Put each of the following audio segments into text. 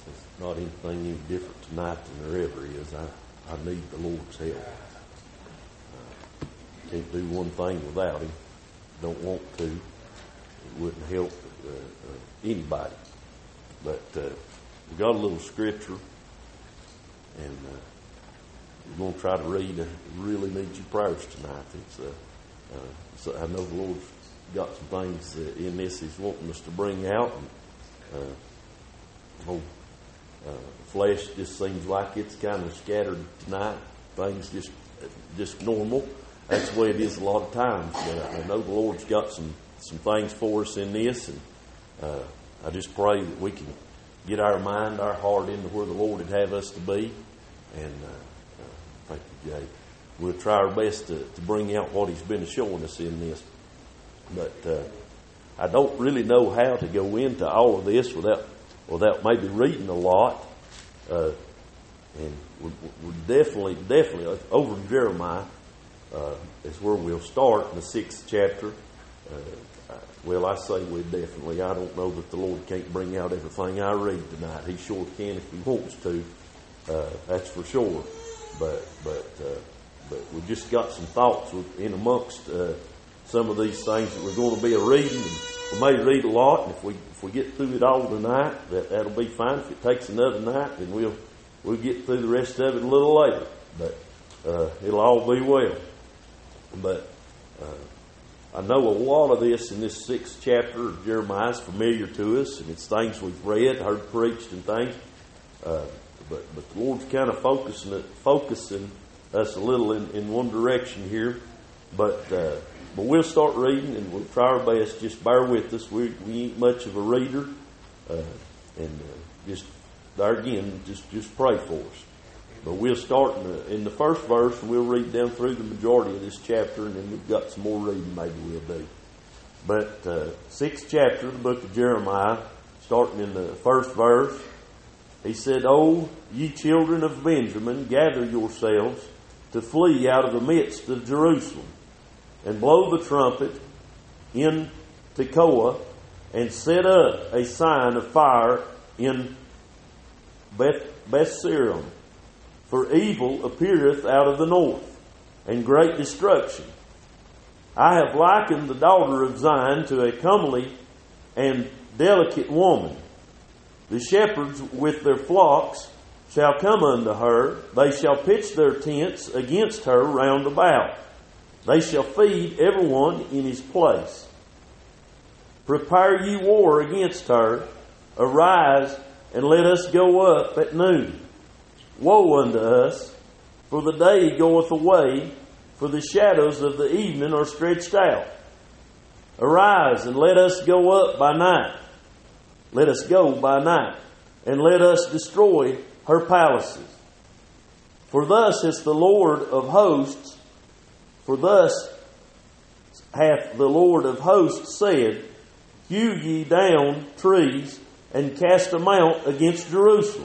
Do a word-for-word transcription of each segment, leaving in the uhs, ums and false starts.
It's not anything any different tonight than there ever is. I, I need the Lord's help. Uh, can't do one thing without Him. Don't want to. It wouldn't help uh, uh, anybody. But uh, we got a little scripture, and uh, we're going to try to read. I really need your prayers tonight. It's, uh, uh, so I know the Lord's got some things uh, in this He's wanting us to bring out. And, uh, oh, uh, flesh just seems like it's kind of scattered tonight. Things just just normal. That's the way it is a lot of times. But I know the Lord's got some, some things for us in this, and uh, I just pray that we can get our mind, our heart into where the Lord would have us to be. And uh, uh, thank you, Jay. We'll try our best to, to bring out what He's been showing us in this. But uh, I don't really know how to go into all of this without without maybe reading a lot. Uh, and we're, we're definitely, definitely over in Jeremiah uh, is where we'll start in the sixth chapter. Uh, well, I say we definitely. I don't know that the Lord can't bring out everything I read tonight. He sure can if He wants to. Uh, that's for sure. But but uh, but we've just got some thoughts in amongst uh, some of these things that we're going to be a reading. And we may read a lot, and if we if we get through it all tonight, that that'll be fine. If it takes another night, then we'll we'll get through the rest of it a little later. But uh, it'll all be well. But uh, I know a lot of this in this sixth chapter of Jeremiah is familiar to us, and it's things we've read, heard preached, and things. Uh, but but the Lord's kind of focusing it, focusing us a little in, in one direction here. But uh, but we'll start reading, and we'll try our best. Just bear with us. We we ain't much of a reader, uh, and uh, just there again, just just pray for us. But we'll start in the, in the first verse, and we'll read down through the majority of this chapter, and then we've got some more reading maybe we'll do. But uh, sixth chapter of the book of Jeremiah, starting in the first verse, he said, "O ye children of Benjamin, gather yourselves to flee out of the midst of Jerusalem, and blow the trumpet in Tekoa, and set up a sign of fire in Beth Bethserim. For evil appeareth out of the north, and great destruction. I have likened the daughter of Zion to a comely and delicate woman. The shepherds with their flocks shall come unto her. They shall pitch their tents against her round about. They shall feed every one in his place. Prepare ye war against her. Arise, and let us go up at noon. Woe unto us, for the day goeth away, for the shadows of the evening are stretched out. Arise, and let us go up by night. Let us go by night, and let us destroy her palaces. For thus hath the Lord of hosts, for thus hath the Lord of hosts said, Hew ye down trees, and cast them out against Jerusalem.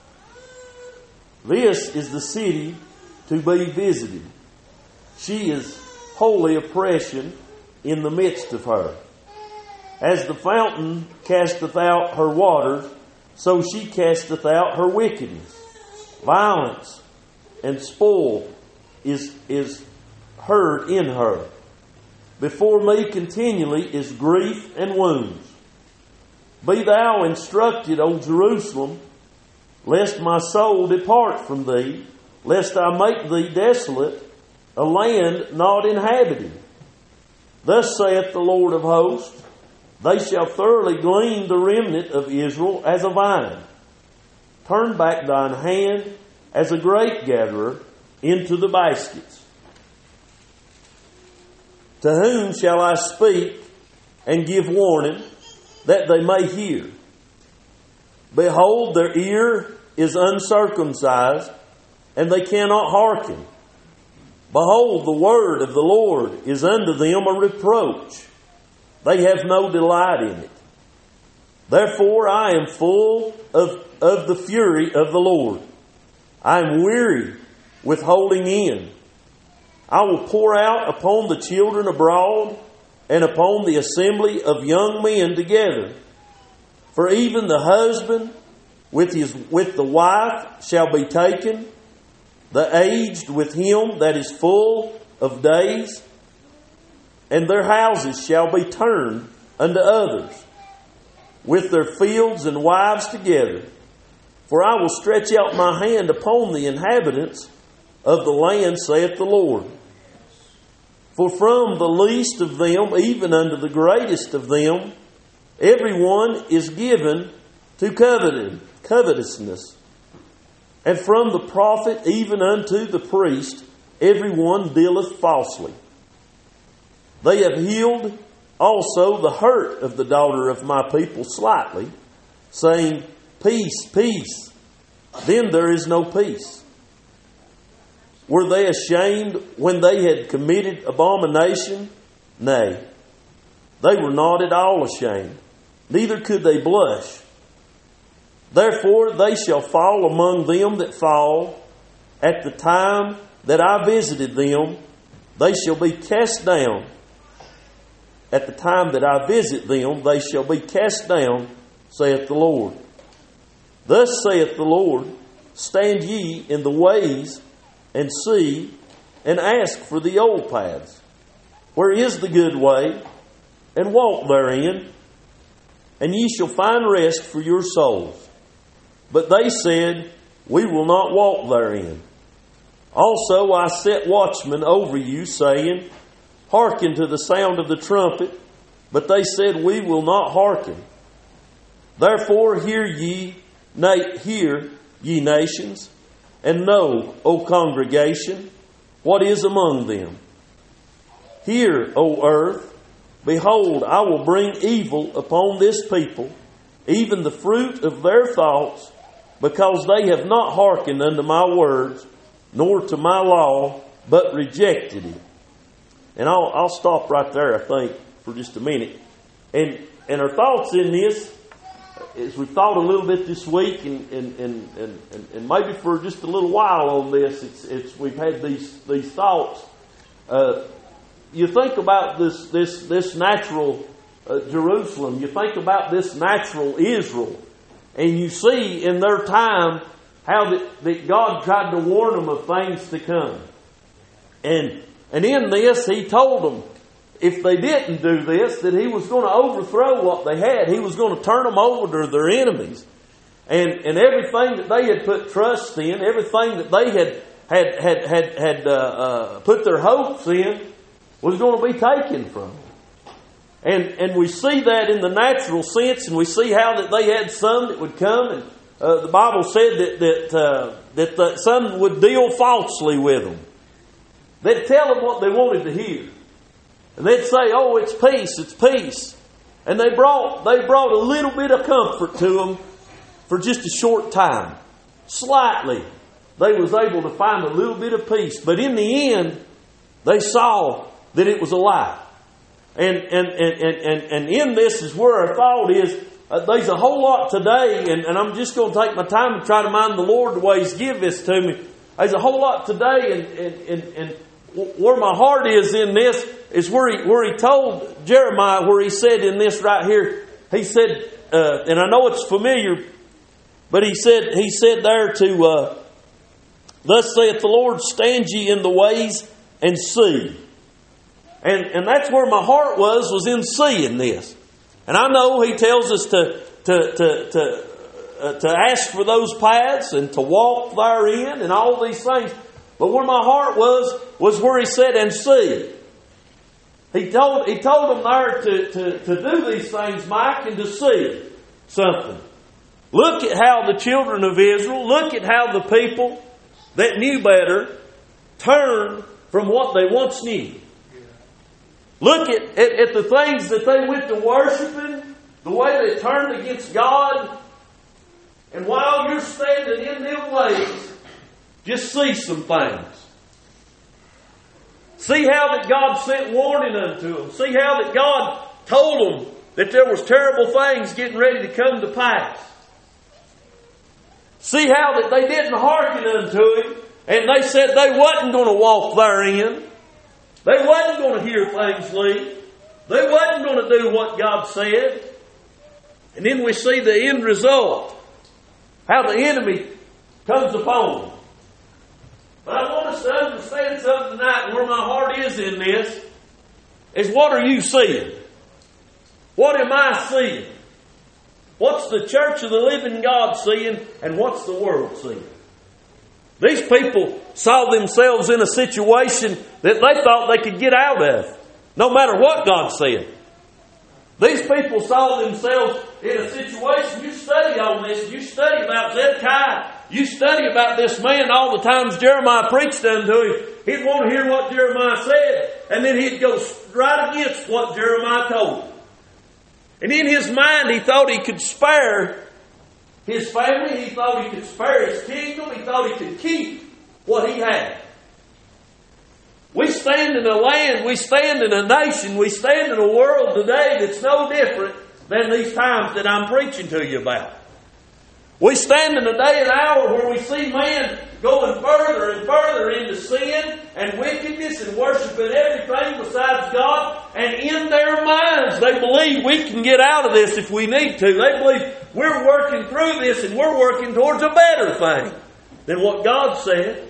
This is the city to be visited. She is holy oppression in the midst of her. As the fountain casteth out her waters, so she casteth out her wickedness. Violence and spoil is, is heard in her. Before me continually is grief and wounds. Be thou instructed, O Jerusalem, lest my soul depart from thee, lest I make thee desolate, a land not inhabited. Thus saith the Lord of hosts, they shall thoroughly glean the remnant of Israel as a vine. Turn back thine hand as a grape gatherer into the baskets. To whom shall I speak and give warning, that they may hear? Behold, their ear is uncircumcised, and they cannot hearken. Behold, the word of the Lord is unto them a reproach. They have no delight in it. Therefore I am full of, of the fury of the Lord. I am weary with holding in. I will pour out upon the children abroad, and upon the assembly of young men together. For even the husband with his with the wife shall be taken, the aged with him that is full of days, and their houses shall be turned unto others, with their fields and wives together. For I will stretch out my hand upon the inhabitants of the land, saith the Lord. For from the least of them, even unto the greatest of them, every one is given to coveted, covetousness. And from the prophet even unto the priest, every one dealeth falsely. They have healed also the hurt of the daughter of my people slightly, saying, Peace, peace. Then there is no peace. Were they ashamed when they had committed abomination? Nay, they were not at all ashamed, neither could they blush. Therefore they shall fall among them that fall. At the time that I visited them, they shall be cast down. At the time that I visit them, they shall be cast down, saith the Lord. Thus saith the Lord, stand ye in the ways, and see, and ask for the old paths. Where is the good way? And walk therein, and ye shall find rest for your souls. But they said, we will not walk therein. Also I set watchmen over you, saying, hearken to the sound of the trumpet. But they said, we will not hearken. Therefore hear ye, na- hear ye nations, and know, O congregation, what is among them. Hear, O earth, behold, I will bring evil upon this people, even the fruit of their thoughts, because they have not hearkened unto my words, nor to my law, but rejected it. And I'll, I'll stop right there, I think, for just a minute. And and our thoughts in this, as we've thought a little bit this week, and and, and, and, and maybe for just a little while on this, it's it's we've had these these thoughts. Uh, you think about this this this natural uh, Jerusalem. You think about this natural Israel, and you see in their time how that, that God tried to warn them of things to come. And and in this, He told them, if they didn't do this, that He was going to overthrow what they had. He was going to turn them over to their enemies. And and everything that they had put trust in, everything that they had had had had, had uh, uh, put their hopes in, was going to be taken from them. And and we see that in the natural sense, and we see how that they had some that would come, and uh, the Bible said that that uh, that the, some would deal falsely with them. They'd tell them what they wanted to hear. And they'd say, oh, it's peace, it's peace. And they brought they brought a little bit of comfort to them for just a short time. Slightly, they was able to find a little bit of peace. But in the end, they saw that it was a lie. And and and and, and, and in this is where our thought is, uh, there's a whole lot today, and, and I'm just going to take my time and try to mind the Lord the way He's give this to me. There's a whole lot today, and, and, and, and where my heart is in this is where he where he told Jeremiah, where he said in this right here, he said, uh, and I know it's familiar, but he said he said there to, uh, thus saith the Lord, stand ye in the ways and see. And and that's where my heart was, was in seeing this. And I know He tells us to to to to, uh, to ask for those paths and to walk therein and all these things. But where my heart was, was where He said, and see. He told He told them there to, to, to do these things, Mike, and to see something. Look at how the children of Israel, look at how the people that knew better turned from what they once knew. Look at, at, at the things that they went to worshiping, the way they turned against God. And while you're standing in them ways, just see some things. See how that God sent warning unto them. See how that God told them that there was terrible things getting ready to come to pass. See how that they didn't hearken unto Him, and they said they wasn't going to walk therein. They wasn't going to hear things lead. They wasn't going to do what God said. And then we see the end result. how the enemy comes upon them. But I want us to understand something tonight, and where my heart is in this, is what are you seeing? What am I seeing? What's the church of the living God seeing, and what's the world seeing? These people saw themselves in a situation that they thought they could get out of, no matter what God said. These people saw themselves in a situation. You study on this. You study about Zedekiah. You study about this man all the times Jeremiah preached unto him. He'd want to hear what Jeremiah said, and then he'd go right against what Jeremiah told him. And in his mind, he thought he could spare his family. He thought he could spare his kingdom. He thought he could keep what he had. We stand in a land, we stand in a nation, we stand in a world today that's no different than these times that I'm preaching to you about. We stand in a day and hour where we see man going further and further into sin and wickedness and worshiping everything besides God. And in their minds, they believe we can get out of this if we need to. They believe we're working through this and we're working towards a better thing than what God said.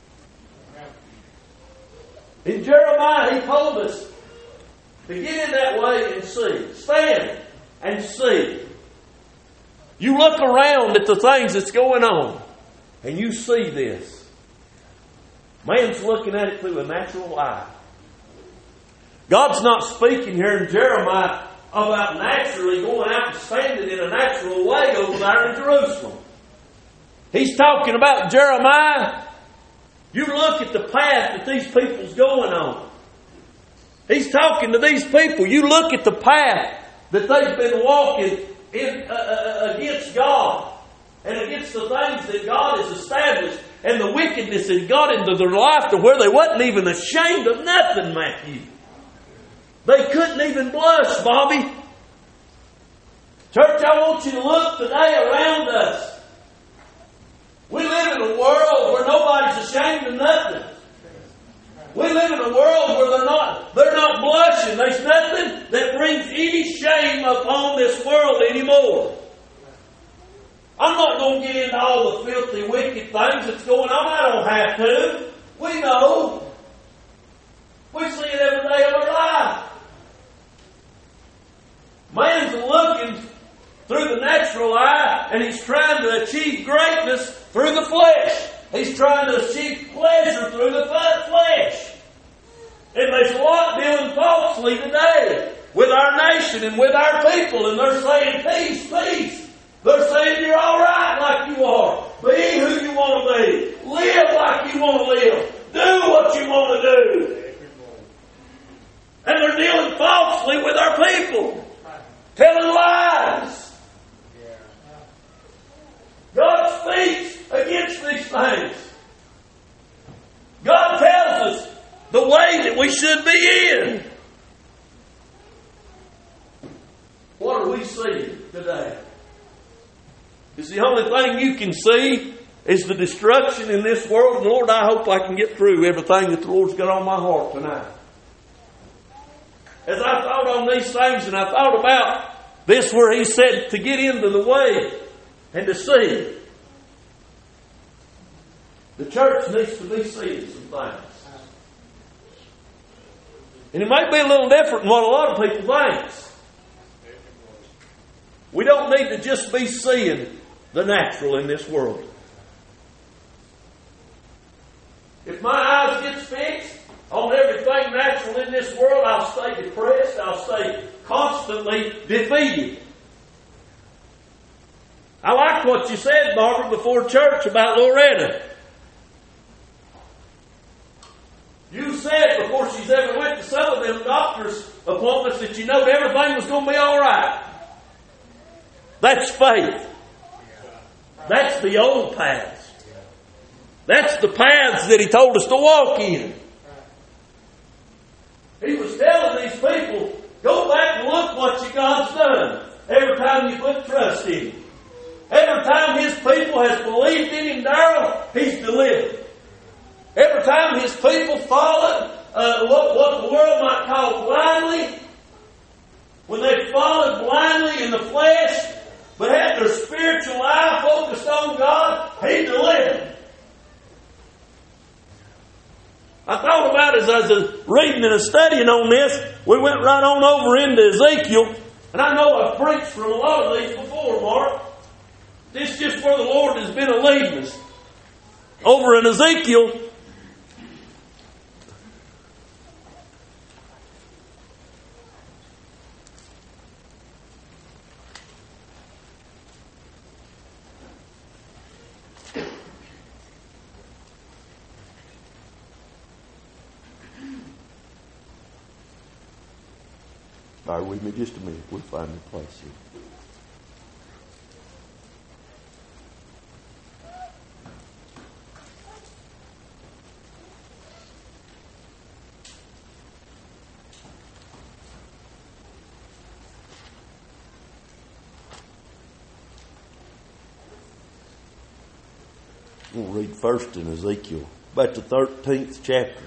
In Jeremiah, he told us to get in that way and see. Stand and see. You look around at the things that's going on, and you see this. Man's looking at it through a natural eye. God's not speaking here in Jeremiah about naturally going out and standing in a natural way over there in Jerusalem. He's talking about Jeremiah. You look at the path that these people's going on. He's talking to these people. You look at the path that they've been walking in, uh, uh, against God and against the things that God has established and the wickedness that got into their life to where they wasn't even ashamed of nothing, Matthew. They couldn't even blush, Bobby. Church, I want you to look today around us. We live in a world where nobody's ashamed of nothing. We live in a world where they're not, they're not blushing. There's nothing that brings any shame upon this world anymore. I'm not going to get into all the filthy, wicked things that's going on. I don't have to. We know. We see it every day of our life. Man's looking through the natural eye, and he's trying to achieve greatness through the flesh. He's trying to achieve pleasure through the flesh. And there's a lot dealing falsely today with our nation and with our people, and they're saying, peace, peace. They're saying you're all right like you are. Be who you want to be. Live like you want to live. Do what you want to do. And they're dealing falsely with our people. Telling lies. God speaks against these things. God tells us the way that we should be in. What are we seeing today? Is the only thing you can see is the destruction in this world. And Lord, I hope I can get through everything that the Lord's got on my heart tonight. As I thought on these things and I thought about this where He said to get into the way and to see. The church needs to be seeing some things. And it may be a little different than what a lot of people think. We don't need to just be seeing the natural in this world. If my eyes get fixed on everything natural in this world, I'll stay depressed. I'll stay constantly defeated. I like what you said, Barbara, before church about Loretta. You said before she's ever went to some of them doctor's appointments that you know everything was going to be all right. That's faith. That's the old paths. That's the paths that He told us to walk in. He was telling these people, go back and look what you God's done every time you put trust in Him. Every time His people has believed in Him, Darrell, He's delivered. Every time His people followed uh, what, what the world might call blindly, when they followed blindly in the flesh, but had their spiritual eye focused on as I was reading and studying on this, we went right on over into Ezekiel. And I know I've preached from a lot of these before, Mark. This is just where the Lord has been leading us. Over in Ezekiel, Bear with me just a minute. We'll find a place here. We'll read first in Ezekiel, about the thirteenth chapter.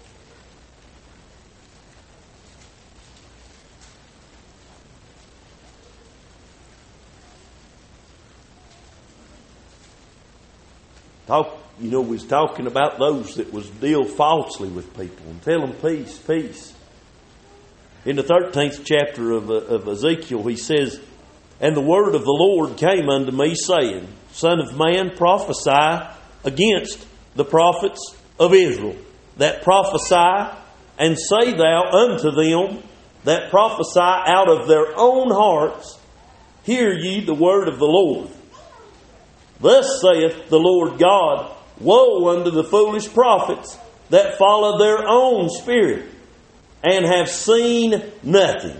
Talk, you know, we was talking about those that was deal falsely with people and tell them peace, peace. In the thirteenth chapter of, uh, of Ezekiel, he says, "And the word of the Lord came unto me, saying, Son of man, prophesy against the prophets of Israel, that prophesy, and say thou unto them that prophesy out of their own hearts, Hear ye the word of the Lord. Thus saith the Lord God, Woe unto the foolish prophets that follow their own spirit, and have seen nothing.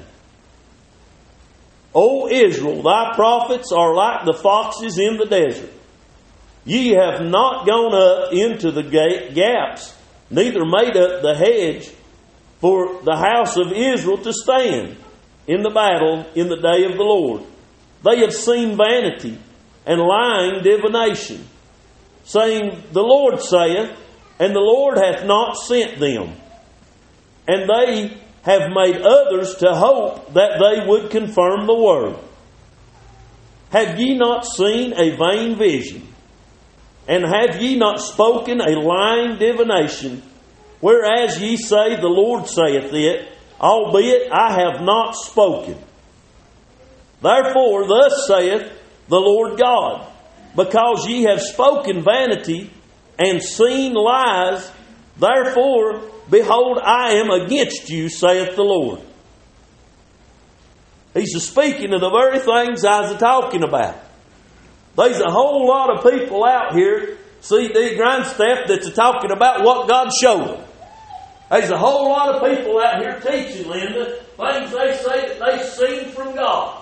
O Israel, thy prophets are like the foxes in the desert. Ye have not gone up into the gaps, neither made up the hedge for the house of Israel to stand in the battle in the day of the Lord. They have seen vanity and lying divination, saying, The Lord saith, and the Lord hath not sent them. And they have made others to hope that they would confirm the word. Have ye not seen a vain vision? And have ye not spoken a lying divination? Whereas ye say, The Lord saith it, albeit I have not spoken. Therefore thus saith the Lord God, because ye have spoken vanity and seen lies, therefore, behold, I am against you, saith the Lord." He's speaking of the very things I was talking about. There's a whole lot of people out here, C D Grindstaff, that's talking about what God showed them. There's a whole lot of people out here teaching, Linda, things they say that they've seen from God.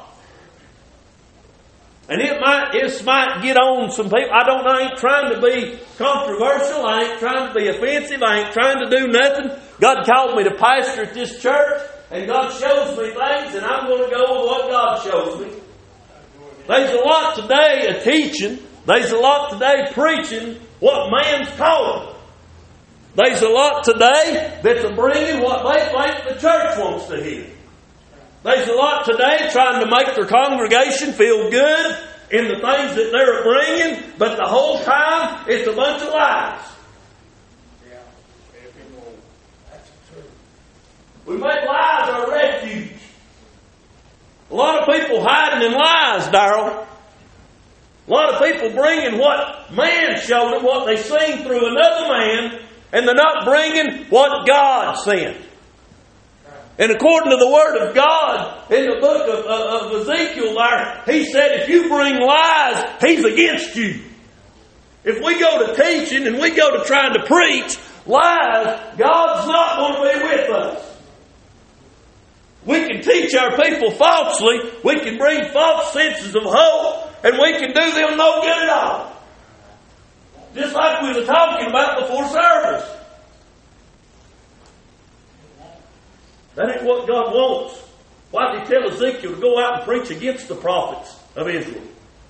And it might, it might get on some people. I don't, I ain't trying to be controversial. I ain't trying to be offensive. I ain't trying to do nothing. God called me to pastor at this church, and God shows me things, and I'm going to go with what God shows me. There's a lot today of teaching. There's a lot today preaching what man's taught. There's a lot today that's bringing what they think the church wants to hear. There's a lot today trying to make their congregation feel good in the things that they're bringing, but the whole time it's a bunch of lies. We make lies our refuge. A lot of people hiding in lies, Darrell. A lot of people bringing what man showed them, what they seen through another man, and they're not bringing what God sent. And according to the Word of God, in the book of, of, of Ezekiel there, He said, if you bring lies, He's against you. If we go to teaching and we go to trying to preach lies, God's not going to be with us. We can teach our people falsely, we can bring false senses of hope, and we can do them no good at all. Just like we were talking about before service. That ain't what God wants. Why did He tell Ezekiel to go out and preach against the prophets of Israel?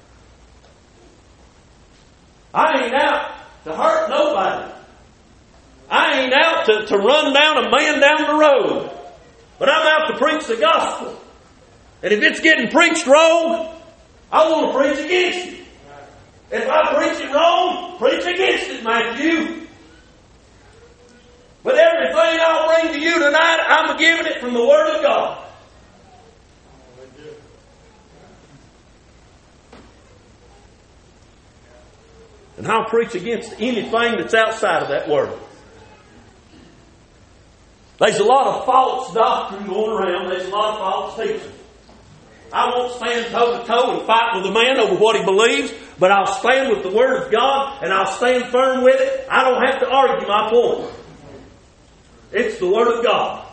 I ain't out to hurt nobody. I ain't out to, to run down a man down the road. But I'm out to preach the gospel. And if it's getting preached wrong, I want to preach against it. If I preach it wrong, preach against it, Matthew. But everything I'll bring to you tonight, I'm giving it from the Word of God. And I'll preach against anything that's outside of that Word. There's a lot of false doctrine going around. There's a lot of false teaching. I won't stand toe to toe and fight with a man over what he believes, but I'll stand with the Word of God and I'll stand firm with it. I don't have to argue my point. It's the Word of God.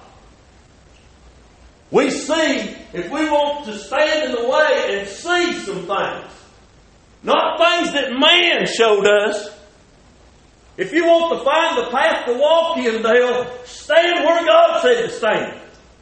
We see, if we want to stand in the way and see some things, not things that man showed us. If you want to find the path to walk in, Dale, stand where God said to stand.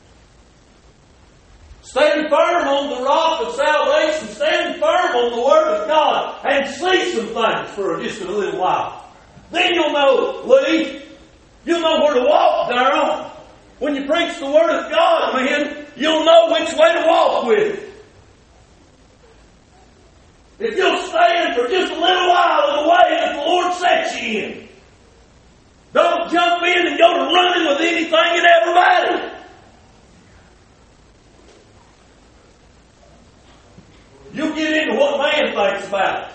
Stand firm on the rock of salvation. Stand firm on the Word of God. And see some things for just a little while. Then you'll know, Lee, you'll know where to walk, Darrell. When you preach the Word of God, man, you'll know which way to walk with it. If you'll stand for just a little while in the way that the Lord sets you in. Don't jump in and go to running with anything and everybody. You get into what man thinks about it.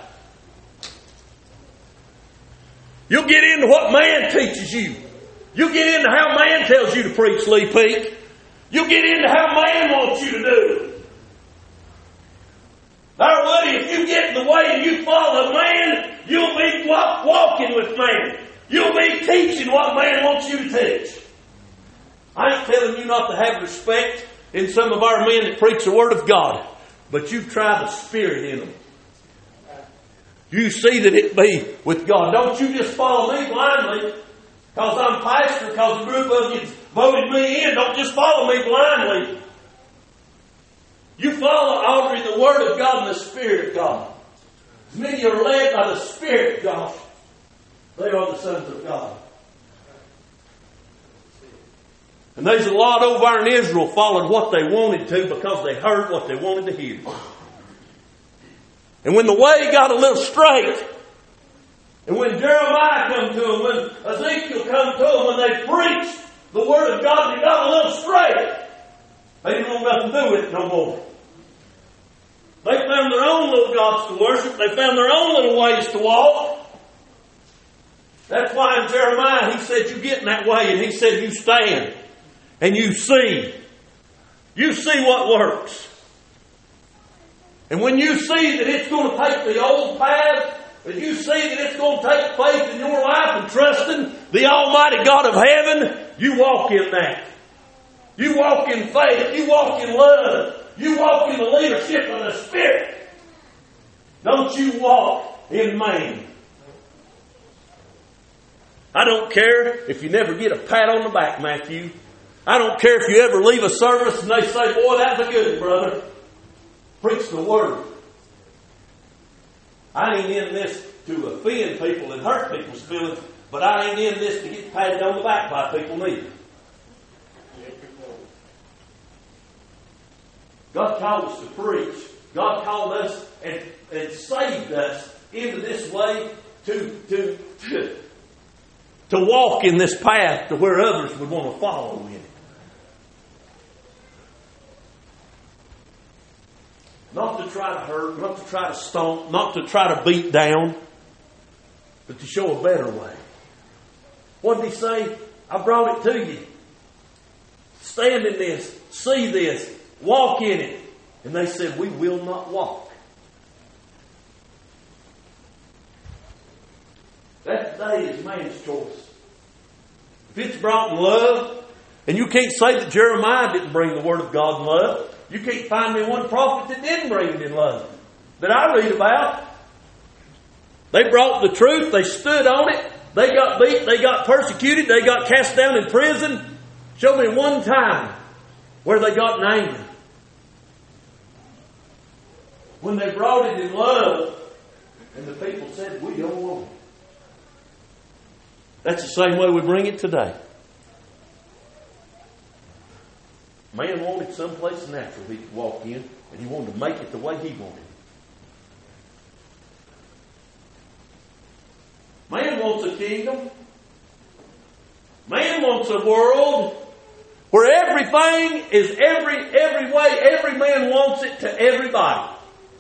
You get into what man teaches you. You get into how man tells you to preach, Lee Peak. You get into how man wants you to do. Now, Woody, if you get in the way and you follow man, you'll be walk, walking with man. You'll be teaching what man wants you to teach. I ain't telling you not to have respect in some of our men that preach the Word of God, but you try the Spirit in them. You see that it be with God. Don't you just follow me blindly because I'm pastor, because a group of you voted me in. Don't just follow me blindly. You follow Audrey, the Word of God and the Spirit of God. As many are led by the Spirit of God, they are the sons of God. And there's a lot over in Israel followed what they wanted to because they heard what they wanted to hear. And when the way got a little straight, and when Jeremiah come to them, when Ezekiel come to them, when they preached the Word of God, they got a little straight, they didn't want nothing to do with it no more. They found their own little gods to worship. They found their own little ways to walk. That's why in Jeremiah he said, you get in that way, and he said, you stand. And you see. You see what works. And when you see that it's going to take the old path, and you see that it's going to take faith in your life and trusting the Almighty God of heaven, you walk in that. You walk in faith. You walk in love. You walk in the leadership of the Spirit. Don't you walk in man. I don't care if you never get a pat on the back, Matthew. I don't care if you ever leave a service and they say, boy, that's a good brother. Preach the Word. I ain't in this to offend people and hurt people's feelings, but I ain't in this to get patted on the back by people neither. God called us to preach. God called us and, and saved us into this way to, to, to, to walk in this path to where others would want to follow in it. Not to try to hurt, not to try to stomp, not to try to beat down, but to show a better way. What did he say? I brought it to you. Stand in this, see this, walk in it. And they said, we will not walk. That day is man's choice. If it's brought in love, and you can't say that Jeremiah didn't bring the Word of God in love. You can't find me one prophet that didn't bring it in love that I read about. They brought the truth. They stood on it. They got beat. They got persecuted. They got cast down in prison. Show me one time where they got in anger. When they brought it in love, and the people said, we don't want it. That's the same way we bring it today. Man wanted someplace natural he could walk in, and he wanted to make it the way he wanted. Man wants a kingdom. Man wants a world where everything is every, every way, every man wants it to everybody.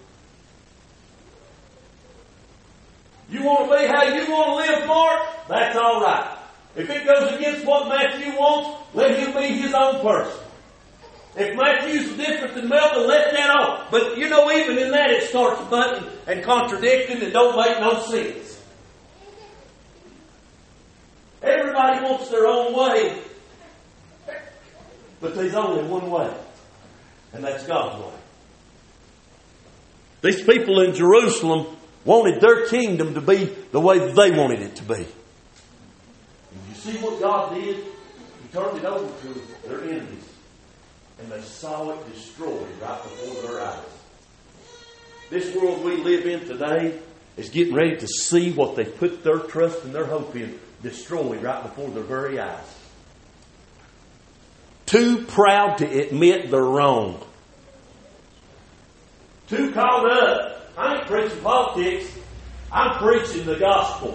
You want to be how you want to live, Mark? That's all right. If it goes against what Matthew wants, let him be his own person. If Matthew's different than Melvin, let that off. But you know, even in that it starts butting and contradicting and don't make no sense. Everybody wants their own way. But there's only one way. And that's God's way. These people in Jerusalem wanted their kingdom to be the way they wanted it to be. And you see what God did? He turned it over to their enemies. And they saw it destroyed right before their eyes. This world we live in today is getting ready to see what they put their trust and their hope in destroyed right before their very eyes. Too proud to admit they're wrong. Too caught up. I ain't preaching politics. I'm preaching the gospel.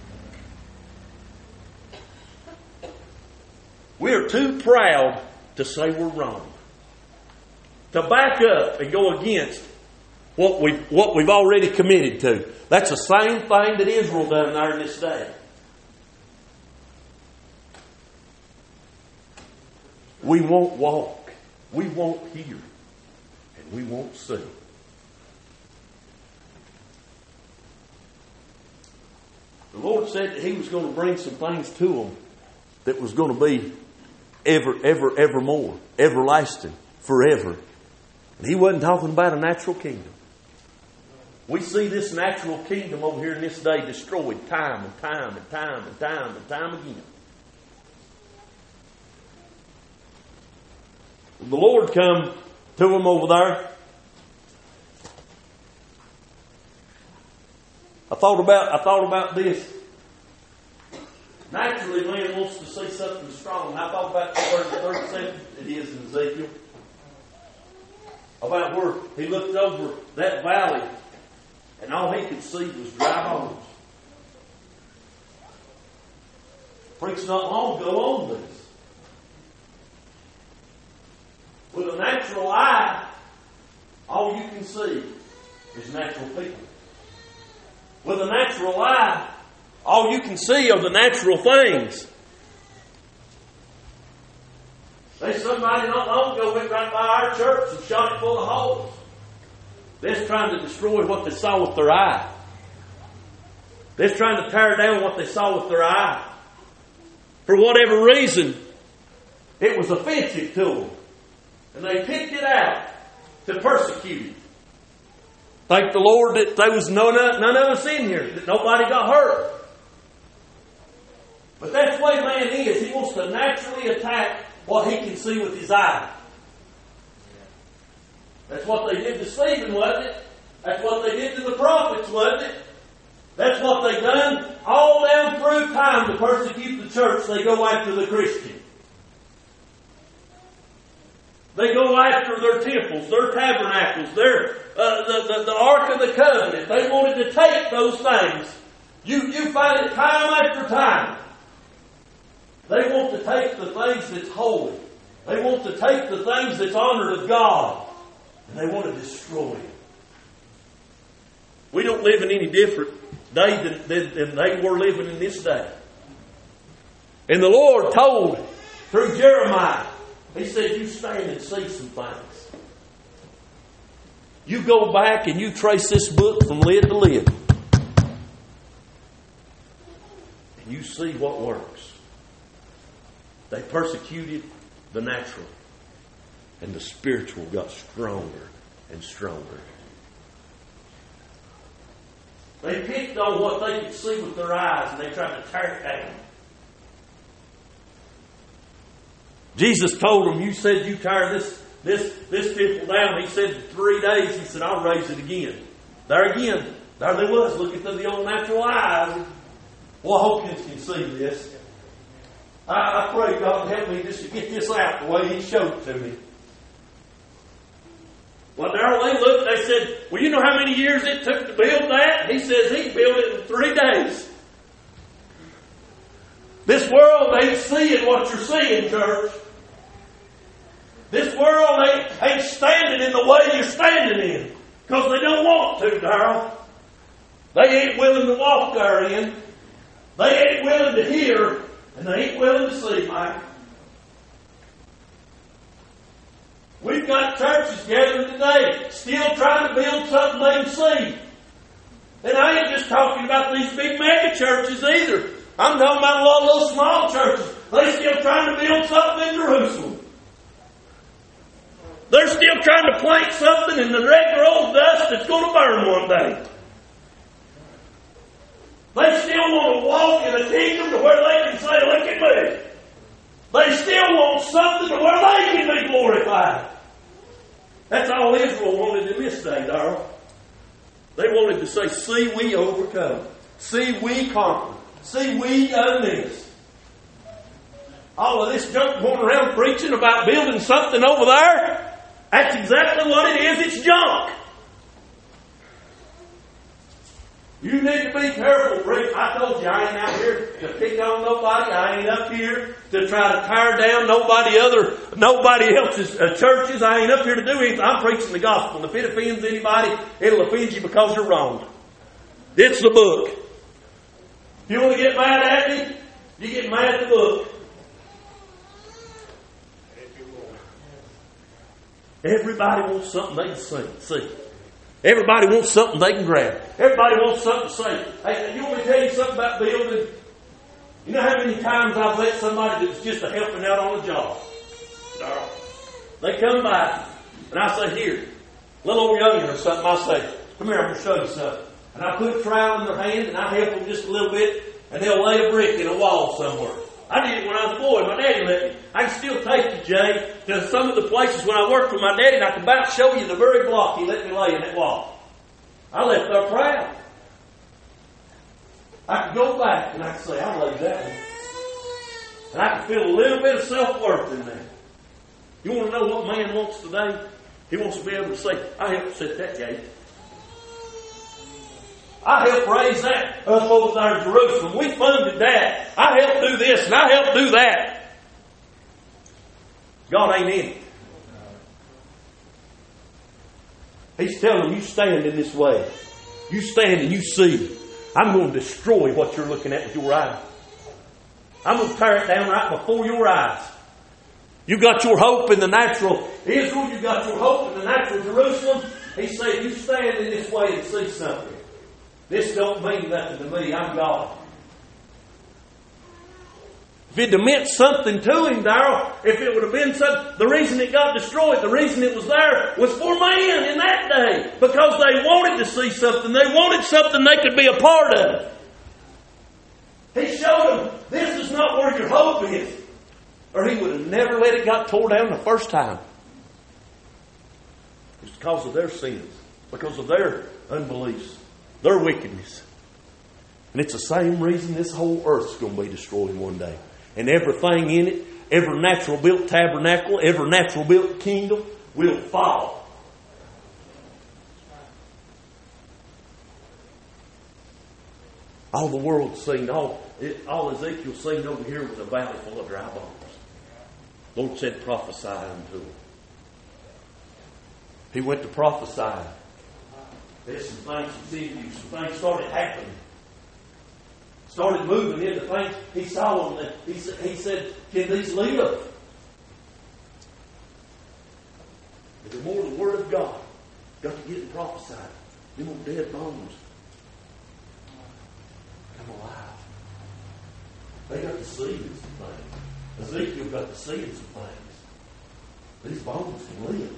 We're too proud to say we're wrong. To back up and go against what we've, what we've already committed to. That's the same thing that Israel done there in this day. We won't walk. We won't hear. And we won't see. The Lord said that He was going to bring some things to them that was going to be ever, ever, evermore, everlasting, forever. And He wasn't talking about a natural kingdom. We see this natural kingdom over here in this day destroyed time and time and time and time and time again. The Lord come to them over there. I thought about I thought about this. Naturally, man wants to see something strong. I thought about the thirty-seven it is in Ezekiel. About where he looked over that valley and all he could see was dry bones. Preached not long ago on this. With a natural eye, all you can see is natural people. With a natural eye, all you can see are the natural things. There's somebody not long ago went right by our church and shot it full of holes. They're trying to destroy what they saw with their eye. They're trying to tear down what they saw with their eye. For whatever reason, it was offensive to them. And they picked it out to persecute it. Thank the Lord that there was none of, none of us in here, that nobody got hurt. But that's the way man is. He wants to naturally attack what he can see with his eye. That's what they did to Stephen, wasn't it? That's what they did to the prophets, wasn't it? That's what they done all down through time to persecute the church. They go after the Christian. They go after their temples, their tabernacles, their uh, the, the, the Ark of the Covenant. They wanted to take those things. You, you find it time after time. They want to take the things that's holy. They want to take the things that's honored of God. And they want to destroy it. We don't live in any different day than, than, than they were living in this day. And the Lord told through Jeremiah, He said, you stand and see some things. You go back and you trace this book from lid to lid. And you see what works. They persecuted the natural. And the spiritual got stronger and stronger. They picked on what they could see with their eyes and they tried to tear it down. Jesus told them, you said you tear this, this, this temple down. He said, in three days, He said, I'll raise it again. There again, there they was, looking through the old natural eyes. Well, I hope you can see this. I, I pray God help me just to get this out the way He showed it to me. Well, there they looked, they said, well, you know how many years it took to build that? He says He built it in three days. This world ain't seeing seeing what you're seeing, church. This world ain't, ain't standing in the way you're standing in. Because they don't want to, Darrell. They ain't willing to walk therein. They ain't willing to hear. And they ain't willing to see, Mike. We've got churches gathering today still trying to build something they can see. And I ain't just talking about these big mega churches either. I'm talking about a lot of little small churches. They're still trying to build something in Jerusalem. They're still trying to plant something in the regular old dust that's going to burn one day. They still want to walk in a kingdom to where they can say, look at me. They still want something to where they can be glorified. That's all Israel wanted in this day, Darrell. They wanted to say, see, we overcome. See, we conquer. See, we done this. All of this junk going around preaching about building something over there, that's exactly what it is. It's junk. You need to be careful, Rick. I told you I ain't out here to pick on nobody. I ain't up here to try to tear down nobody other, nobody else's uh, churches. I ain't up here to do anything. I'm preaching the gospel. And if it offends anybody, it'll offend you because you're wrong. It's the book. If you want to get mad at me, you get mad at the book. Everybody wants something they can see. see. Everybody wants something they can grab. Everybody wants something to say. Hey, you want me to tell you something about building? You know how many times I've let somebody that's just a helping out on a job? Darrell. They come by, and I say, here, little old youngin or something, I say, come here, I'm going to show you something. And I put a trowel in their hand, and I help them just a little bit, and they'll lay a brick in a wall somewhere. I did it when I was a boy. My daddy let me. I can still take you, Jay, to some of the places when I worked with my daddy, and I can about show you the very block he let me lay in that wall. I left there proud. I can go back and I can say, I laid that one. And I can feel a little bit of self-worth in that. You want to know what man wants today? He wants to be able to say, I helped set that gate. I helped raise that up over there in Jerusalem. We funded that. I helped do this and I helped do that. God ain't in it. He's telling you, stand in this way. You stand and you see. I'm going to destroy what you're looking at with your eyes. I'm going to tear it down right before your eyes. You got your hope in the natural Israel. You got your hope in the natural Jerusalem. He said, you stand in this way and see something. This don't mean nothing to me. I'm God. If it had meant something to him, Darrell, if it would have been something, the reason it got destroyed, the reason it was there was for man in that day. Because they wanted to see something. They wanted something they could be a part of. He showed them, this is not where your hope is. Or he would have never let it got tore down the first time. It's because of their sins. Because of their unbeliefs. Their wickedness. And it's the same reason this whole earth's going to be destroyed one day. And everything in it, every natural built tabernacle, every natural built kingdom will fall. All the world's seen, all, it, all Ezekiel's seen over here was a valley full of dry bones. The Lord said, prophesy unto him. He went to prophesy. There's some things, some things started happening. Started moving into things. He saw them. He said, he said, can these live? If they're more the Word of God, got to get and prophesy. Them old dead bones come alive. They got to see some things. Ezekiel got to see some things. These bones can live.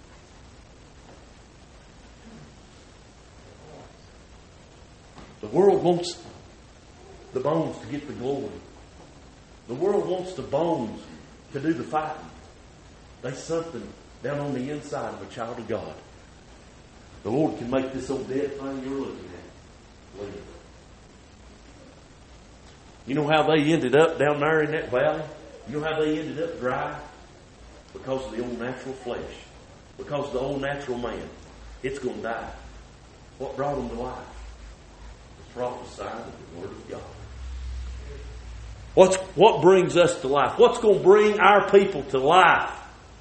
The world wants the bones to get the glory. The world wants the bones to do the fighting. There's something down on the inside of a child of God. The Lord can make this old dead thing you're looking at live. You know how they ended up down there in that valley? You know how they ended up dry? Because of the old natural flesh. Because of the old natural man. It's going to die. What brought them to life? Prophesying the Word of God. What's, what brings us to life? What's going to bring our people to life?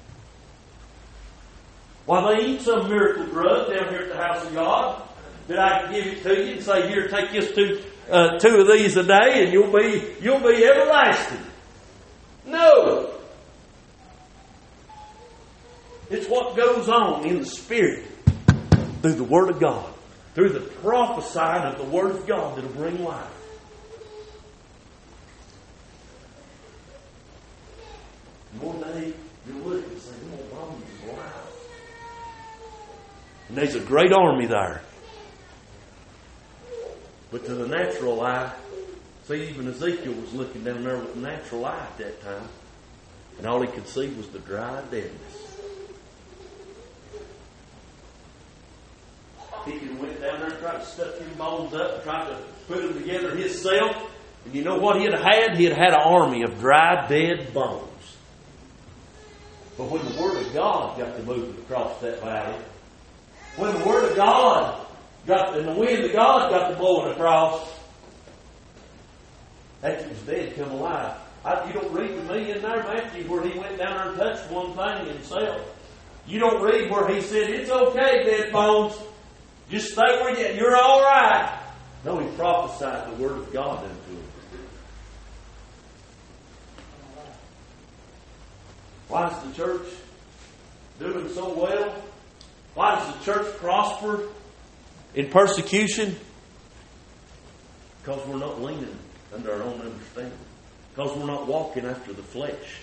Why, they eat some miracle drug down here at the house of God that I can give it to you and say, here, take this two, uh, two of these a day and you'll be, you'll be everlasting. No. It's what goes on in the Spirit through the Word of God, through the prophesying of the Word of God that'll bring life. One day you look and say, oh, Mom is alive. And there's a great army there. But to the natural eye, see, even Ezekiel was looking down there with the natural eye at that time. And all he could see was the dry deadness. He could have went down there and tried to stuff them bones up and tried to put them together himself. And you know what he'd have had? He'd have had an army of dry, dead bones. But when the Word of God got to moving across that valley, when the Word of God got, and the wind of God got to blowing across, that was dead come alive. I, you don't read to me in there, Matthew, where he went down there and touched one thing himself. You don't read where he said, it's okay, dead bones. Just stay where you're at. You're all right. No, he prophesied the Word of God into him. Why is the church doing so well? Why does the church prosper in persecution? Because we're not leaning under our own understanding. Because we're not walking after the flesh.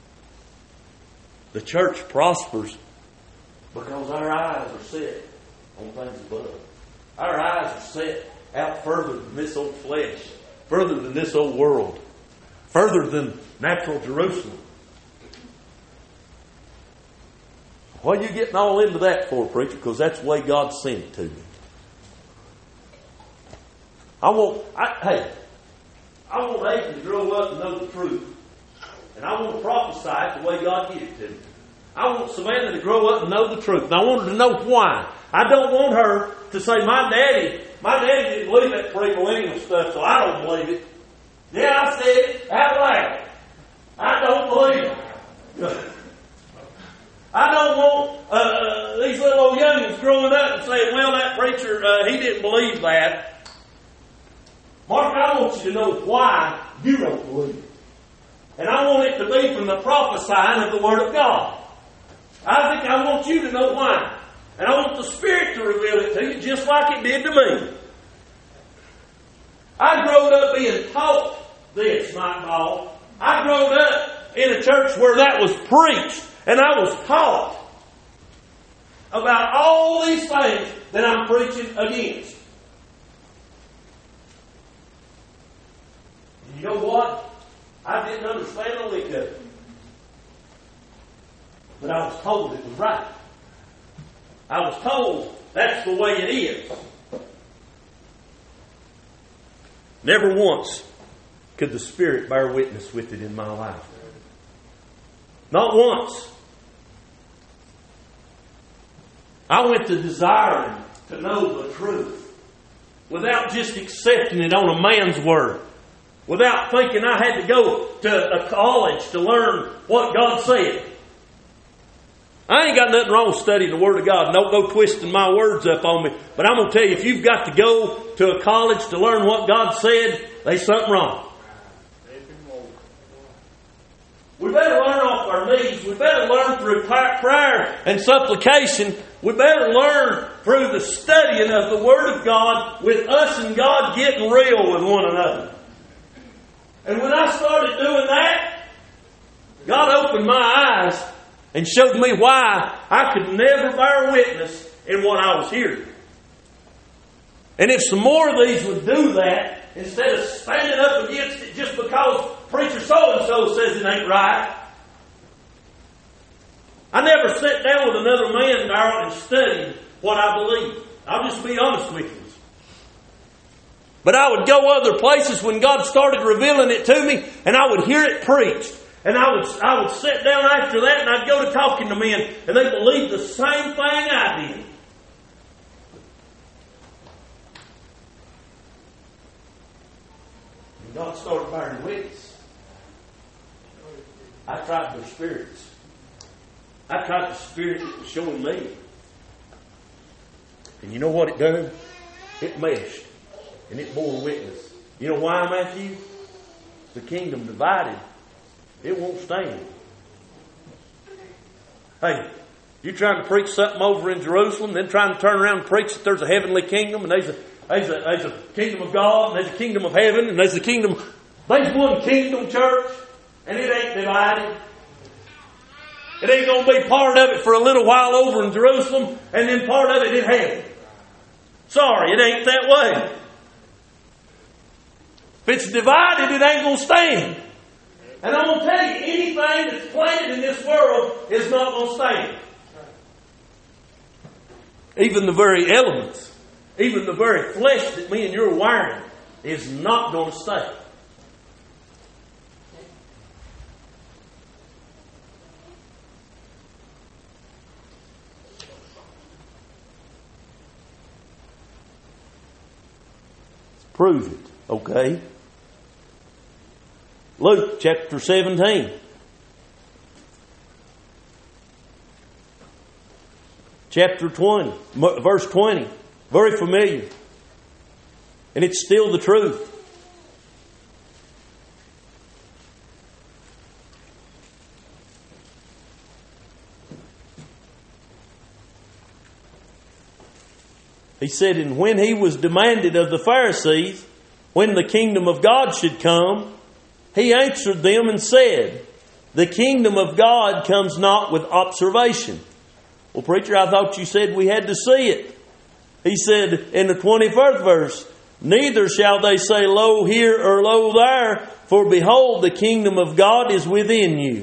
The church prospers because our eyes are set on things above. Our eyes are set out further than this old flesh, further than this old world, further than natural Jerusalem. What are you getting all into that for, preacher? Because that's the way God sent it to me. I want, I, hey, I want Aiken to grow up and know the truth. And I want to prophesy it the way God gave it to me. I want Savannah to grow up and know the truth. And I want her to know why. I don't want her to say, my daddy, my daddy didn't believe that premillennial stuff, so I don't believe it. Yeah, I said it out loud. I don't believe it. I don't want uh, these little old youngins growing up and saying, well, that preacher, uh, he didn't believe that. Mark, I want you to know why you don't believe it. And I want it to be from the prophesying of the Word of God. I think I want you to know why. And I want the Spirit to reveal it to you just like it did to me. I grew up being taught this, Mike Ball. I grew up in a church where that was preached. And I was taught about all these things that I'm preaching against. And you know what? I didn't understand a lick of it. But I was told it was right. I was told that's the way it is. Never once could the Spirit bear witness with it in my life. Not once. I went to desiring to know the truth without just accepting it on a man's word. Without thinking I had to go to a college to learn what God said. I ain't got nothing wrong with studying the Word of God. Don't go twisting my words up on me. But I'm going to tell you, if you've got to go to a college to learn what God said, there's something wrong. We better learn off our knees. We better learn through prayer and supplication. We better learn through the studying of the Word of God with us and God getting real with one another. And when I started doing that, God opened my eyes and showed me why I could never bear witness in what I was hearing. And if some more of these would do that, instead of standing up against it just because preacher so-and-so says it ain't right. I never sat down with another man, Darrell, and studied what I believe. I'll just be honest with you. But I would go other places when God started revealing it to me, and I would hear it preached. And I would, I would sit down after that, and I'd go to talking to men, and they believed the same thing I did. And God started bearing witness. I tried their spirits. I tried the spirit that was showing me. And you know what it done? It meshed. And it bore witness. You know why, Matthew? The kingdom divided. It won't stand. Hey, you trying to preach something over in Jerusalem, then trying to turn around and preach that there's a heavenly kingdom, and there's a, there's a, there's a kingdom of God, and there's a kingdom of heaven, and there's a kingdom. There's one kingdom, church, and it ain't divided. It ain't going to be part of it for a little while over in Jerusalem, and then part of it in heaven. Sorry, it ain't that way. If it's divided, it ain't going to stand. And I'm going to tell you, anything that's planted in this world is not going to stand. Even the very elements, even the very flesh that me and you are wearing is not going to stay. Prove it, okay? Luke chapter seventeen. Chapter twenty, verse twenty. Very familiar. And it's still the truth. He said, and when he was demanded of the Pharisees, when the kingdom of God should come, he answered them and said, the kingdom of God comes not with observation. Well, preacher, I thought you said we had to see it. He said in the twenty-first verse, neither shall they say, lo here or lo there, for behold, the kingdom of God is within you.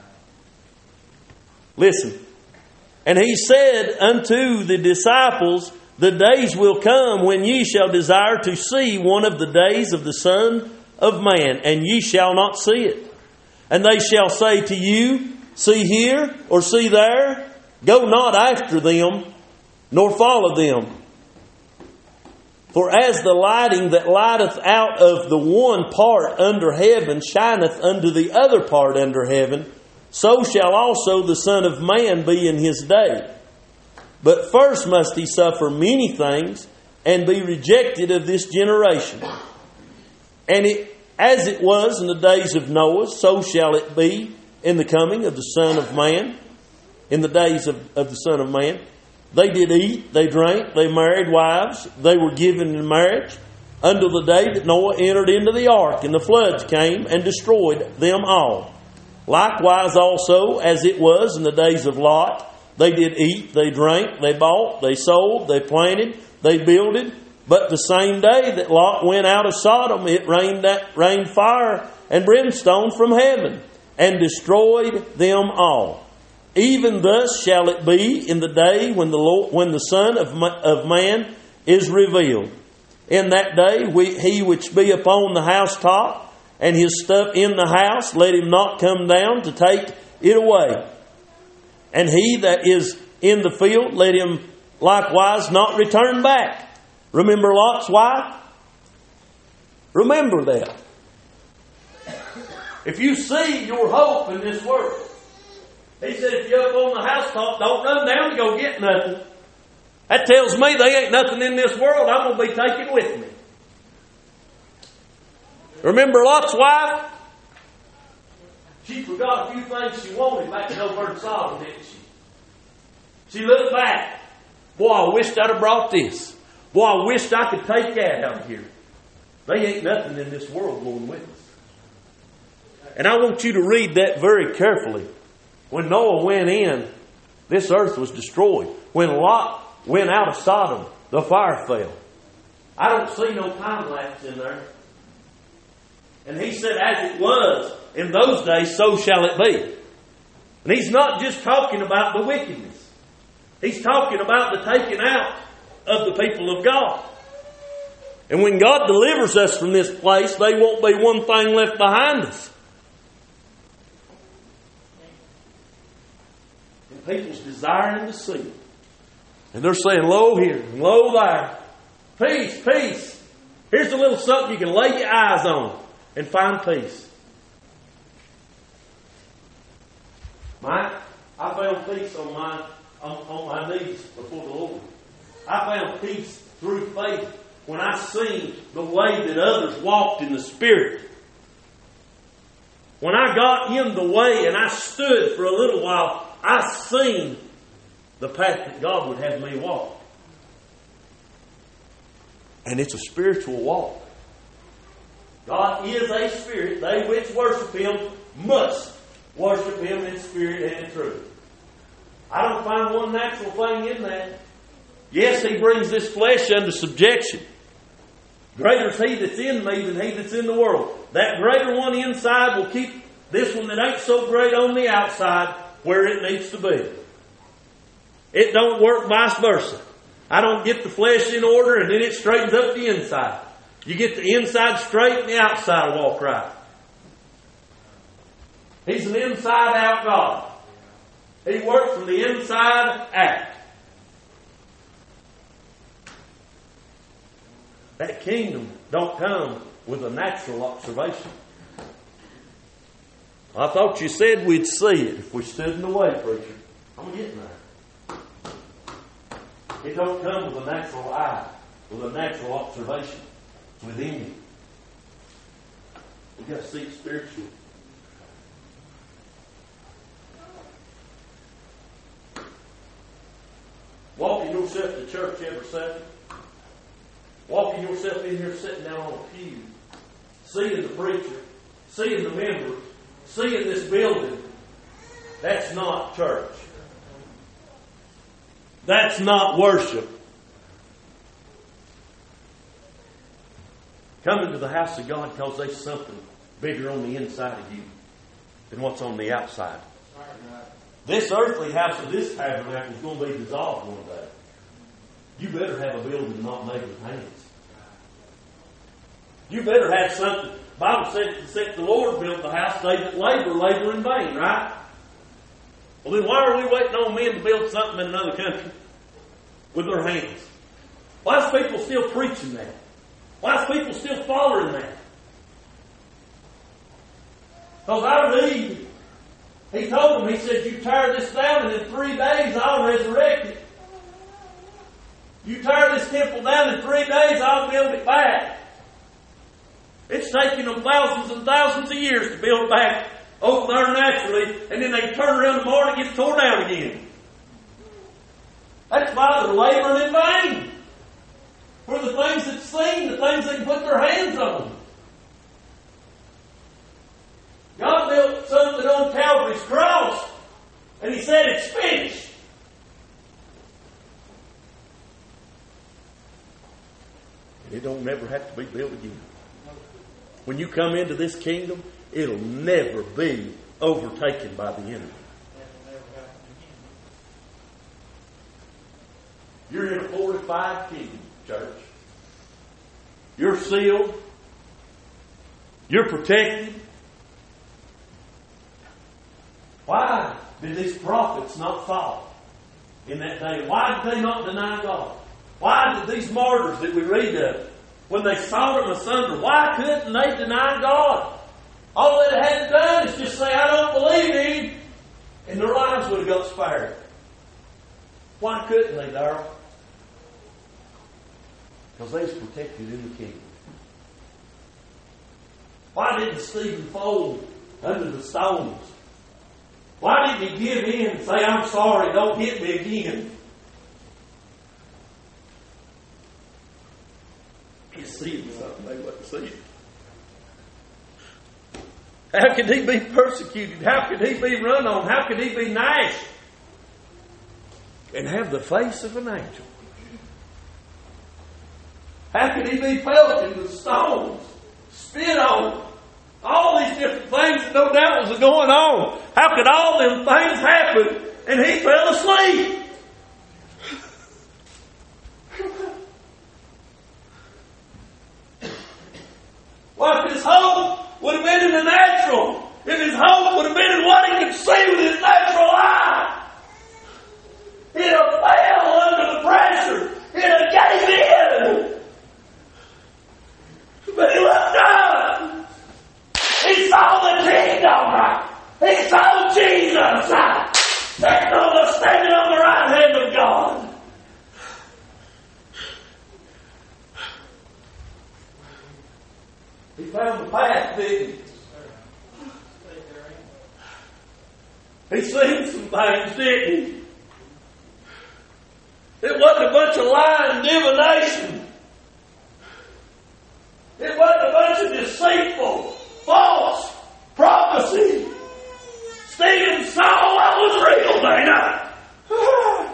Listen. And he said unto the disciples, the days will come when ye shall desire to see one of the days of the Son of Man, and ye shall not see it. And they shall say to you, see here or see there, go not after them, nor follow them. For as the lighting that lighteth out of the one part under heaven shineth unto the other part under heaven, so shall also the Son of Man be in his day. But first must he suffer many things and be rejected of this generation. And it, as it was in the days of Noah, so shall it be in the coming of the Son of Man. In the days of, of the Son of Man. They did eat, they drank, they married wives, they were given in marriage, until the day that Noah entered into the ark, and the floods came and destroyed them all. Likewise also, as it was in the days of Lot, they did eat, they drank, they bought, they sold, they planted, they builded. But the same day that Lot went out of Sodom, it rained, rained fire and brimstone from heaven, and destroyed them all. Even thus shall it be in the day when the Lord, when the Son of, of Man is revealed. In that day, we, he which be upon the housetop, and his stuff in the house, let him not come down to take it away. And he that is in the field, let him likewise not return back. Remember Lot's wife? Remember that. If you see your hope in this world, he said, if you're up on the housetop, don't run down to go get nothing. That tells me there ain't nothing in this world I'm going to be taking with me. Remember Lot's wife? She forgot a few things she wanted back in over in Sodom, didn't she? She looked back. Boy, I wished I'd have brought this. Boy, I wished I could take that out of here. They ain't nothing in this world going with us. And I want you to read that very carefully. When Noah went in, this earth was destroyed. When Lot went out of Sodom, the fire fell. I don't see no time lapse in there. And he said, as it was in those days, so shall it be. And he's not just talking about the wickedness. He's talking about the taking out of the people of God. And when God delivers us from this place, there won't be one thing left behind us. And people's desiring to see it. And they're saying, lo here, and lo there. Peace, peace. Here's a little something you can lay your eyes on and find peace. Mike, I found peace on my, on, on my knees before the Lord. I found peace through faith when I seen the way that others walked in the Spirit. When I got in the way and I stood for a little while, I seen the path that God would have me walk. And it's a spiritual walk. God is a spirit. They which worship Him must worship Him in spirit and in truth. I don't find one natural thing in that. Yes, He brings this flesh under subjection. Greater is He that's in me than he that's in the world. That greater one inside will keep this one that ain't so great on the outside where it needs to be. It don't work vice versa. I don't get the flesh in order and then it straightens up the inside. You get the inside straight and the outside walk right. He's an inside out God. He works from the inside out. That kingdom don't come with a natural observation. I thought you said we'd see it if we stood in the way, preacher. I'm getting there. It don't come with a natural eye, with a natural observation. It's within you. We've got to see it spiritually. Walking yourself to church every Sunday. Walking yourself in here sitting down on a pew. Seeing the preacher. Seeing the members. Seeing this building. That's not church. That's not worship. Coming to the house of God because there's something bigger on the inside of you than what's on the outside. This earthly house of this tabernacle is going to be dissolved one day. You better have a building not made with hands. You better have something. The Bible said, except the Lord built the house, they that labor, labor in vain, right? Well, then why are we waiting on men to build something in another country with their hands? Why is people still preaching that? Why is people still following that? Because I read, He told them, He said, you tear this down and in three days I'll resurrect it. You tear this temple down in three days, I'll build it back. It's taking them thousands and thousands of years to build back over there naturally, and then they turn around tomorrow and it gets torn down again. That's why they're laboring in vain. For the things that's seen, the things they can put their hands on. God built something on Calvary's cross, and He said it's finished. It don't never have to be built again. When you come into this kingdom, it'll never be overtaken by the enemy. You're in a fortified kingdom, church. You're sealed. You're protected. Why did these prophets not fall in that day? Why did they not deny God? Why did these martyrs that we read of, when they saw them asunder, why couldn't they deny God? All they had done is just say, I don't believe Him, and their lives would have got spared. Why couldn't they, Darrell? Because they was protected in the kingdom. Why didn't Stephen fold under the stones? Why didn't he give in and say, I'm sorry, don't hit me again? He's seeing something they wasn't seeing. How could he be persecuted? How could he be run on? How could he be gnashed? And have the face of an angel? How could he be pelted with stones, spit on, all these different things that no doubt was going on? How could all them things happen and he fell asleep? What if his hope would have been in the natural? If his hope would have been in what he could see with his natural eye, he'd have fell under the pressure. He'd have gave in. But he looked up. He saw the kingdom. He saw Jesus. He found the path, didn't he? He seen some things, didn't he? It wasn't a bunch of lying divination. It wasn't a bunch of deceitful, false prophecy. Stephen saw what was real, Dana.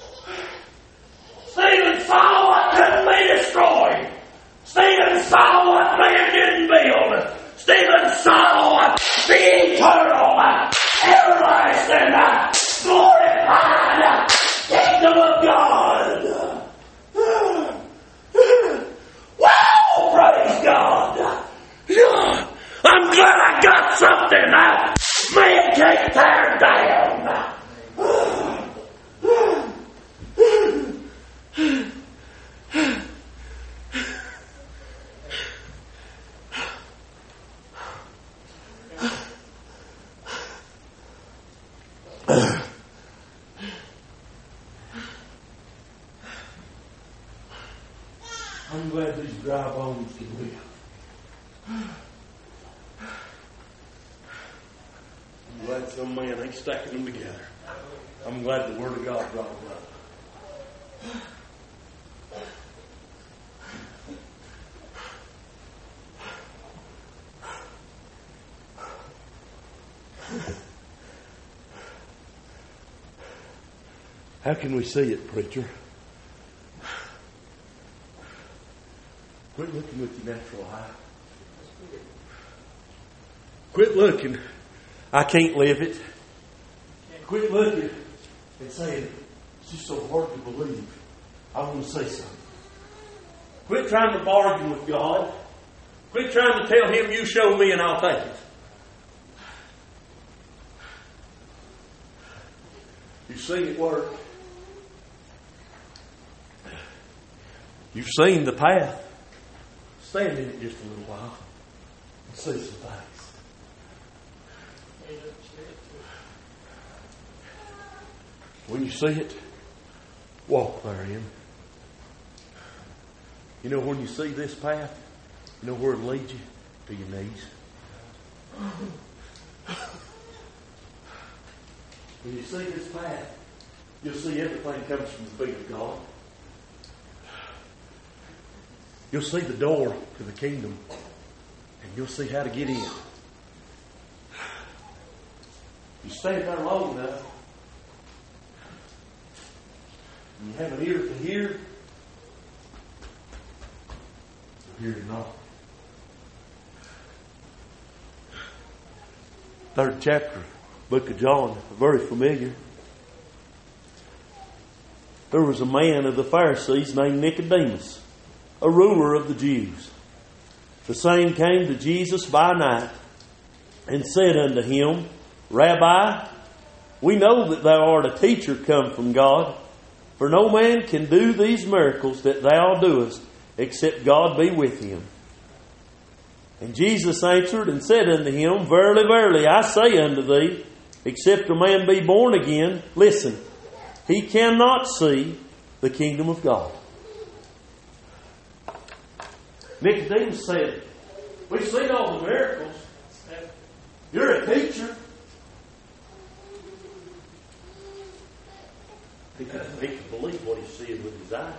Stephen saw what couldn't be destroyed. Stephen saw what man didn't build. Stephen saw what the eternal, everlasting, glorified kingdom of God. Wow! Praise God! I'm glad I got something that man can't tear down. I'm glad these dry bones can live. I'm glad some man ain't stacking them together. I'm glad the Word of God brought them up. How can we see it, preacher? Quit looking with your natural eye. Quit looking. I can't live it. Quit looking and saying, it's just so hard to believe. I want to say something. Quit trying to bargain with God. Quit trying to tell Him, you show me and I'll take it. You've seen it work. You've seen the path. Stand in it just a little while and see some things. When you see it, walk therein. You know, when you see this path, you know where it leads you? To your knees. When you see this path, you'll see everything comes from the feet of God. You'll see the door to the kingdom, and you'll see how to get in. You stand there long enough, and you have an ear to hear, you hear it not. Third chapter, book of John, very familiar. There was a man of the Pharisees named Nicodemus, a ruler of the Jews. The same came to Jesus by night and said unto him, Rabbi, we know that thou art a teacher come from God, for no man can do these miracles that thou doest, except God be with him. And Jesus answered and said unto him, Verily, verily, I say unto thee, except a man be born again, listen, he cannot see the kingdom of God. Nicodemus said, we've seen all the miracles. You're a teacher. He can, he can believe what he's seeing with his eyes.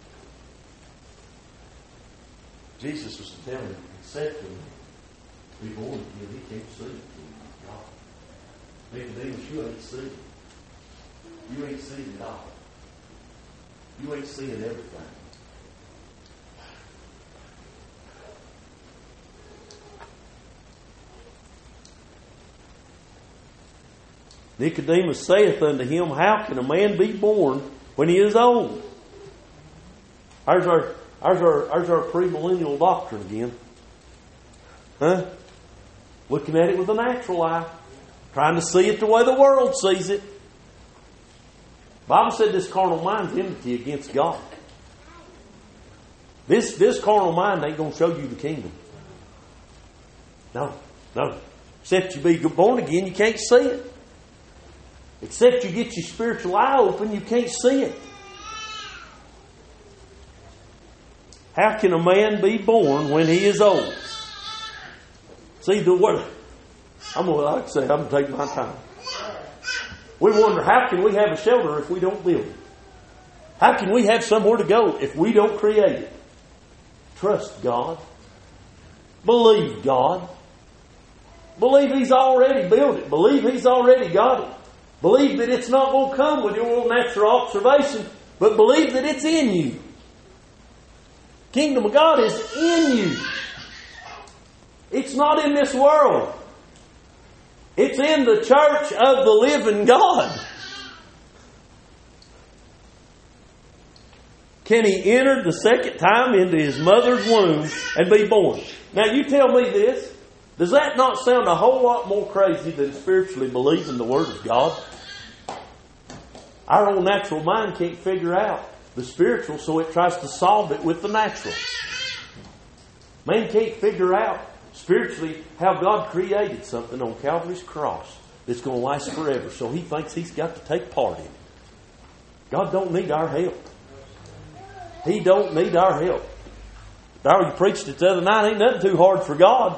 Jesus was telling him, except him be born again, he can't see God. Nicodemus, you ain't seeing. You ain't seeing God. You ain't seeing everything. Nicodemus saith unto him, How can a man be born when he is old? There's our, there's our, there's our premillennial doctrine again. Huh? Looking at it with a natural eye. Trying to see it the way the world sees it. The Bible said this carnal mind's enmity against God. This, this carnal mind ain't going to show you the kingdom. No, no. Except you be born again, you can't see it. Except you get your spiritual eye open, you can't see it. How can a man be born when he is old? See, the word, I'm going to, like I say, I'm going to take my time. We wonder, how can we have a shelter if we don't build it? How can we have somewhere to go if we don't create it? Trust God. Believe God. Believe He's already built it. Believe He's already got it. Believe that it's not going to come with your natural observation, but believe that it's in you. Kingdom of God is in you. It's not in this world. It's in the church of the living God. Can he enter the second time into his mother's womb and be born? Now you tell me this. Does that not sound a whole lot more crazy than spiritually believing the Word of God? Our own natural mind can't figure out the spiritual, so it tries to solve it with the natural. Man can't figure out spiritually how God created something on Calvary's cross that's going to last forever, so he thinks he's got to take part in it. God don't need our help. He don't need our help. Darrell, you preached it the other night. Ain't nothing too hard for God.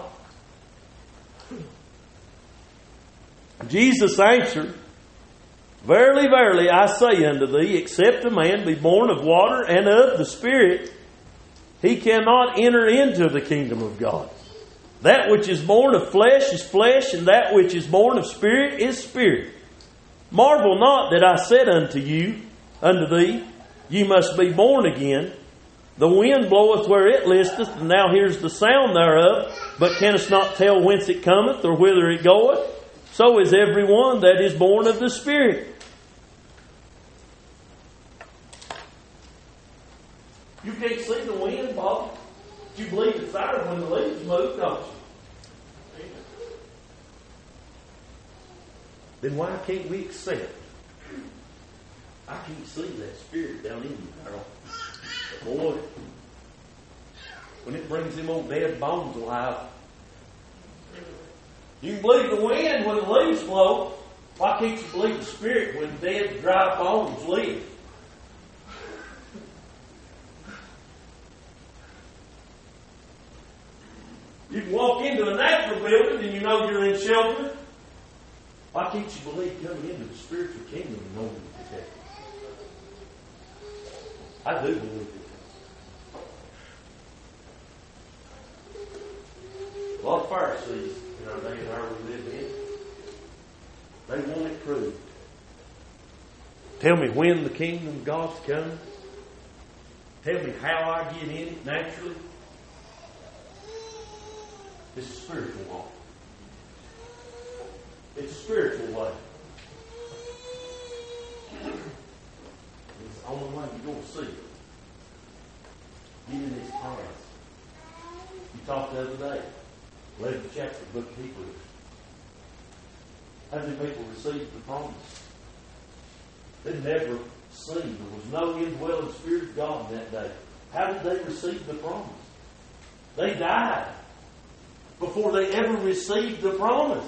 Jesus answered, Verily, verily, I say unto thee, except a man be born of water and of the Spirit, he cannot enter into the kingdom of God. That which is born of flesh is flesh, and that which is born of spirit is spirit. Marvel not that I said unto you, unto thee, ye must be born again. The wind bloweth where it listeth, and thou hearest the sound thereof, but canst not tell whence it cometh or whither it goeth. So is every one that is born of the Spirit. You can't see the wind, Bob. You believe it's there when the leaves move, don't you? Then why can't we accept? I can't see that Spirit down in you, Darrell. But boy, when it brings them old dead bones alive, you can believe the wind when the leaves blow. Why can't you believe the Spirit when dead, dry bones live? You can walk into a natural building and you know you're in shelter. Why can't you believe coming into the spiritual kingdom and knowing you're protected? I do believe it. A lot of Pharisees in our day and hour we live in, they want it proved. Tell me when the kingdom of God's coming. Tell me how I get in it naturally. It's a spiritual walk. It's a spiritual way. It's the only way you're going to see it. Get in His path. You talked the other day, eleventh chapter, book of Hebrews. How did people receive the promise? They never seen. There was no indwelling Spirit of God in that day. How did they receive the promise? They died before they ever received the promise.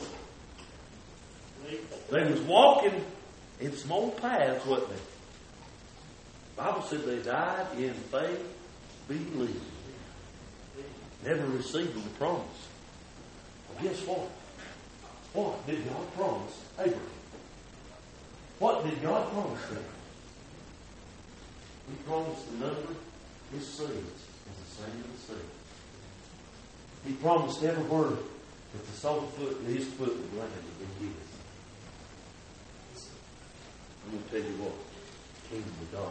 They was walking in small paths, wasn't they? The Bible said they died in faith, believing. Never receiving the promise. Well, guess what? What did God promise Abraham? What did God promise them? He promised to number His seeds as the sand of the sea. He promised every word that the sole foot of His foot would land would be His. I'm going to tell you what, the kingdom of God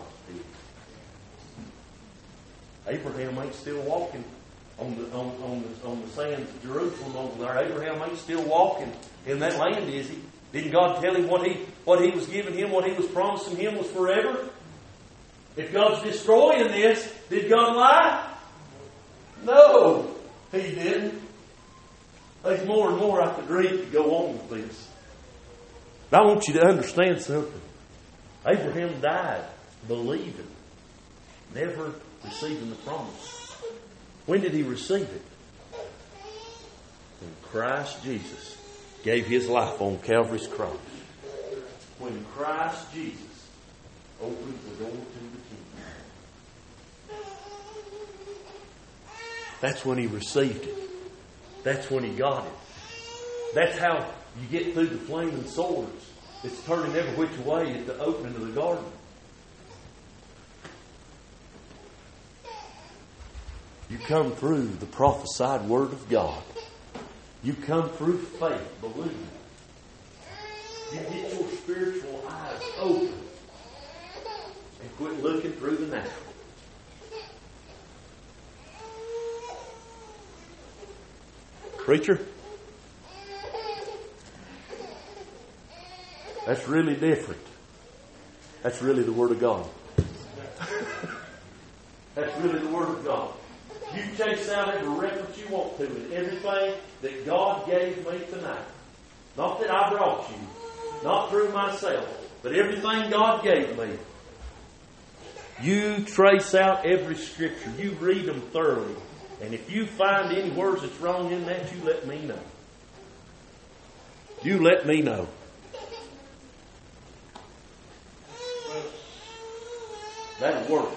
is. Abraham ain't still walking on the on, on the on the sands of Jerusalem over there. Abraham ain't still walking in that land, is he? Didn't God tell him what he what he was giving him, what He was promising him was forever? If God's destroying this, did God lie? No, He didn't. There's more and more I could read to go on with this. But I want you to understand something. Abraham died believing, never receiving the promise. When did he receive it? When Christ Jesus gave His life on Calvary's cross. When Christ Jesus opened the door to the kingdom. That's when he received it. That's when he got it. That's how you get through the flaming swords. It's turning every which way at the opening of the garden. You come through the prophesied word of God. You come through faith, believing. You get your spiritual eyes open and quit looking through the natural. Preacher, that's really different. That's really the Word of God. That's really the Word of God. You chase out every reference you want to and everything that God gave me tonight. Not that I brought you, not through myself, but everything God gave me. You trace out every scripture. You read them thoroughly. And if you find any words that's wrong in that, you let me know. You let me know. That'll work.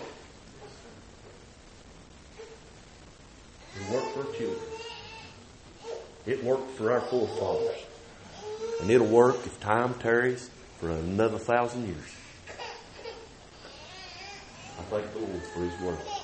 It worked for our children. It worked for our forefathers. And it'll work if time tarries for another thousand years. I thank the Lord for His word.